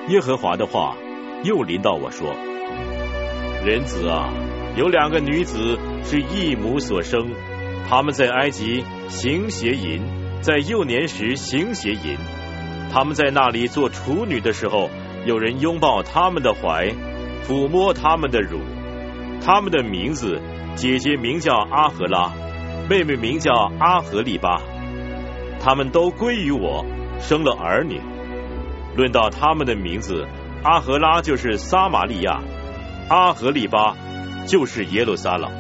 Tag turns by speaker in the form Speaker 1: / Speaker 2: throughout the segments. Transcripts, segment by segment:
Speaker 1: 耶和华的话又临到我说：人子啊，有2个女子是异母所生，她们在埃及行邪淫，在幼年时行邪淫。她们在那里做处女的时候，有人拥抱她们的怀，抚摸她们的乳。她们的名字，姐姐名叫阿荷拉，妹妹名叫阿荷利巴。她们都归于我，生了儿女。论到她们的名字，阿荷拉就是撒玛利亚，阿荷利巴就是耶路撒冷。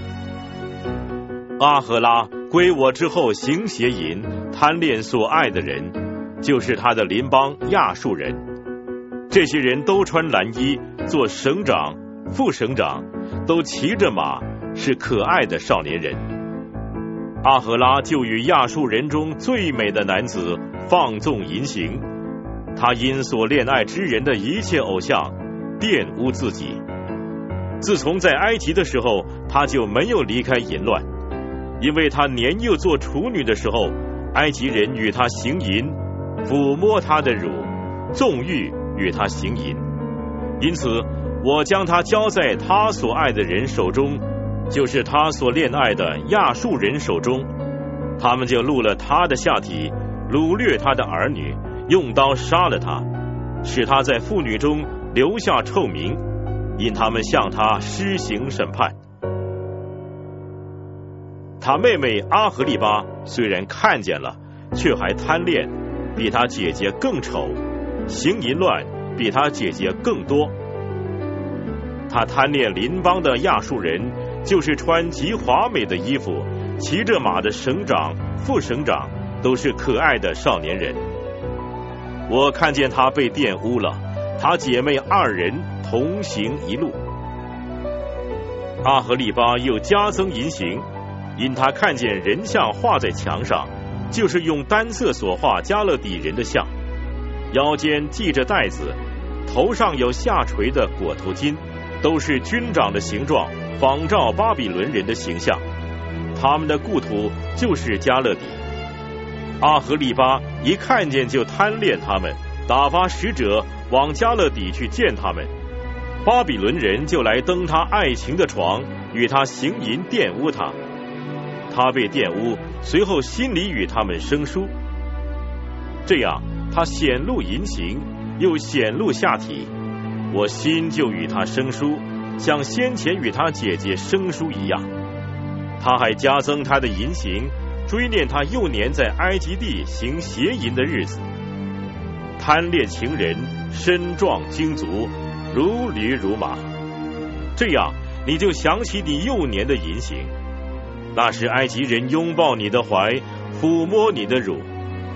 Speaker 1: 阿荷拉归我之后行邪淫，贪恋所爱的人，就是他的邻邦亚述人。这些人都穿蓝衣，做省长、副省长，都骑着马，是可爱的少年人。阿荷拉就与亚述人中最美的男子放纵淫行，他因所恋爱之人的一切偶像玷污自己。自从在埃及的时候，他就没有离开淫乱，因为他年幼做处女的时候，埃及人与他行淫，抚摸他的乳，纵欲与他行淫。因此我将他交在他所爱的人手中，就是他所恋爱的亚述人手中，他们就戮了他的下体，掳掠他的儿女，用刀杀了他，使他在妇女中留下臭名，因他们向他施行审判。他妹妹阿荷利巴虽然看见了，却还贪恋，比他姐姐更丑，行淫乱比他姐姐更多。他贪恋邻邦的亚述人，就是穿极华美的衣服，骑着马的省长、副省长，都是可爱的少年人。我看见他被玷污了，他姐妹2人同行一路。阿荷利巴又加增淫行，因他看见人像画在墙上，就是用单色所画加勒底人的像，腰间系着带子，头上有下垂的裹头巾，都是军长的形状，仿照巴比伦人的形象。他们的故土就是加勒底。阿荷利巴一看见就贪恋他们，打发使者往加勒底去见他们。巴比伦人就来登他爱情的床，与他行淫，玷污他。他被玷污，随后心里与他们生疏。这样他显露淫行，又显露下体，我心就与他生疏，像先前与他姐姐生疏一样。他还加增他的淫行，追念他幼年在埃及地行邪淫的日子，贪恋情人，身壮精足，如驴如马。这样你就想起你幼年的淫行，那时埃及人拥抱你的怀，抚摸你的乳。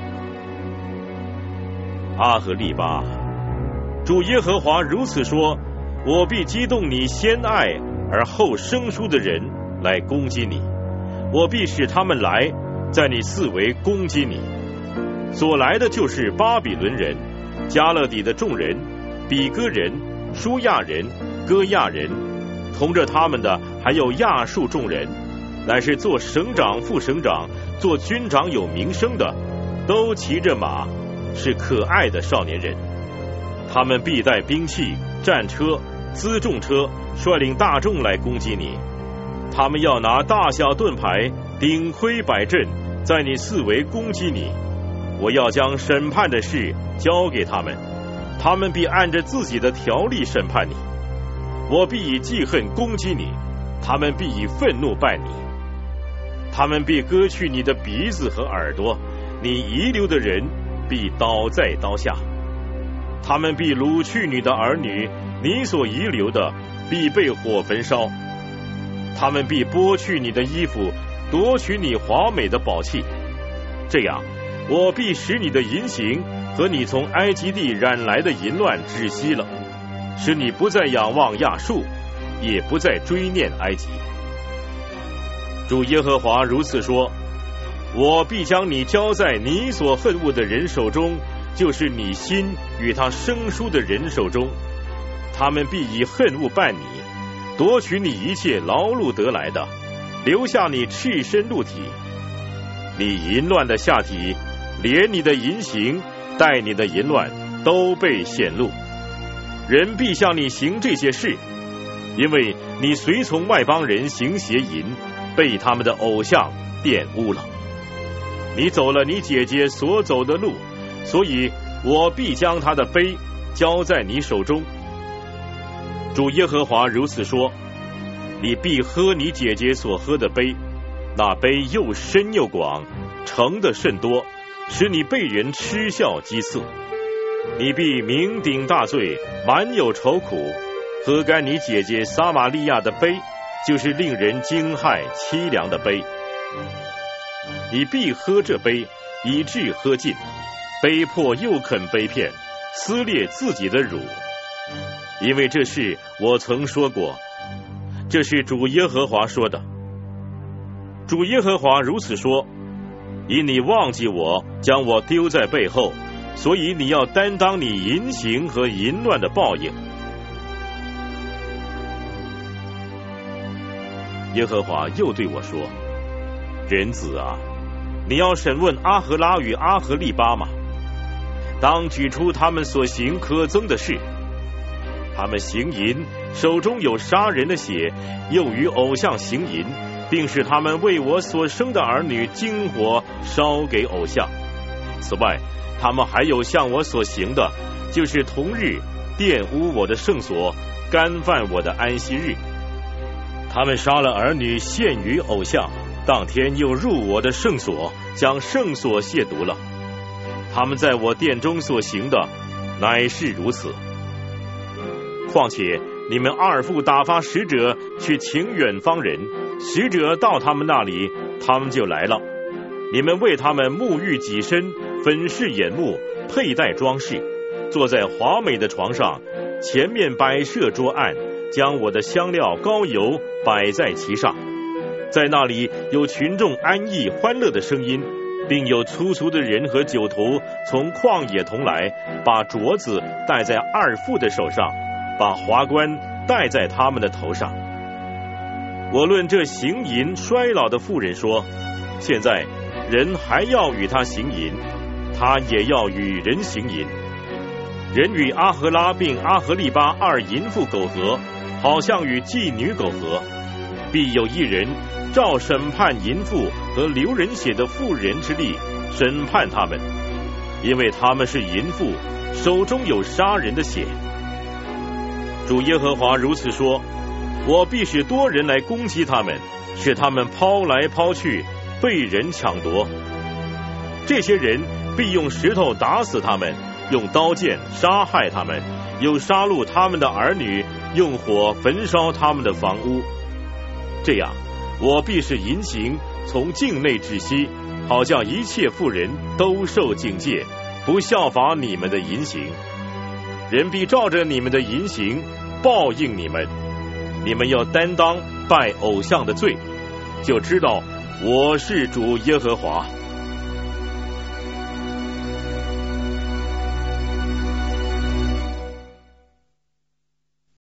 Speaker 1: 阿荷利巴，主耶和华如此说：我必激动你先爱而后生疏的人来攻击你，我必使他们来，在你四围攻击你。所来的就是巴比伦人、加勒底的众人、比哥人、舒亚人、哥亚人，同着他们的还有亚述众人，乃是做省长、副省长、做军长有名声的，都骑着马，是可爱的少年人。他们必带兵器、战车、辎重车，率领大众来攻击你。他们要拿大小盾牌，顶盔摆阵，在你四围攻击你。我要将审判的事交给他们，他们必按着自己的条例审判你。我必以记恨攻击你，他们必以愤怒败你。他们必割去你的鼻子和耳朵，你遗留的人必倒在刀下。他们必掳去你的儿女，你所遗留的必被火焚烧。他们必剥去你的衣服，夺取你华美的宝器。这样，我必使你的淫行和你从埃及地染来的淫乱止息了，使你不再仰望亚述，也不再追念埃及。主耶和华如此说：我必将你交在你所恨恶的人手中，就是你心与他生疏的人手中。他们必以恨恶办你，夺取你一切劳碌得来的，留下你赤身露体。你淫乱的下体，连你的淫行，带你的淫乱， 都被显露。人必向你行这些事，因为你随从外邦人行邪淫，被他们的偶像玷污了。你走了你姐姐所走的路，所以我必将她的杯交在你手中。主耶和华如此说：你必喝你姐姐所喝的杯，那杯又深又广，盛的甚多，使你被人嗤笑讥刺。你必酩酊大醉，满有愁苦，喝干你姐姐撒玛利亚的杯，就是令人惊骇凄凉的杯。你必喝这杯，以致喝尽，杯破又肯杯片，撕裂自己的乳。因为这事我曾说过，这是主耶和华说的。主耶和华如此说：因你忘记我，将我丢在背后，所以你要担当你淫行和淫乱的报应。耶和华又对我说：人子啊，你要审问阿荷拉与阿荷利巴吗？当举出他们所行可憎的事。他们行淫，手中有杀人的血，又与偶像行淫，并使他们为我所生的儿女经火烧给偶像。此外，他们还有向我所行的，就是同日玷污我的圣所，干犯我的安息日。他们杀了儿女献于偶像，当天又入我的圣所，将圣所亵渎了。他们在我殿中所行的，乃是如此。况且你们二父打发使者去请远方人，使者到他们那里，他们就来了。你们为他们沐浴己身，粉饰眼目，佩戴装饰，坐在华美的床上，前面摆设桌案，将我的香料膏油摆在其上。在那里有群众安逸欢乐的声音，并有粗俗的人和酒徒从旷野同来，把镯子戴在二父的手上，把华冠戴在他们的头上。我论这行淫衰老的妇人说，现在人还要与他行淫，他也要与人行淫。人与阿荷拉并阿荷利巴二淫妇苟合，好像与妓女苟合，必有一人照审判淫妇和流人血的妇人之力审判他们，因为他们是淫妇，手中有杀人的血。主耶和华如此说：我必使多人来攻击他们，使他们抛来抛去，被人抢夺。这些人必用石头打死他们，用刀剑杀害他们，又杀戮他们的儿女，用火焚烧他们的房屋。这样，我必使淫行从境内止息，好叫一切妇人都受警戒，不效法你们的淫行。人必照着你们的淫行报应你们。你们要担当拜偶像的罪，就知道我是主耶和华。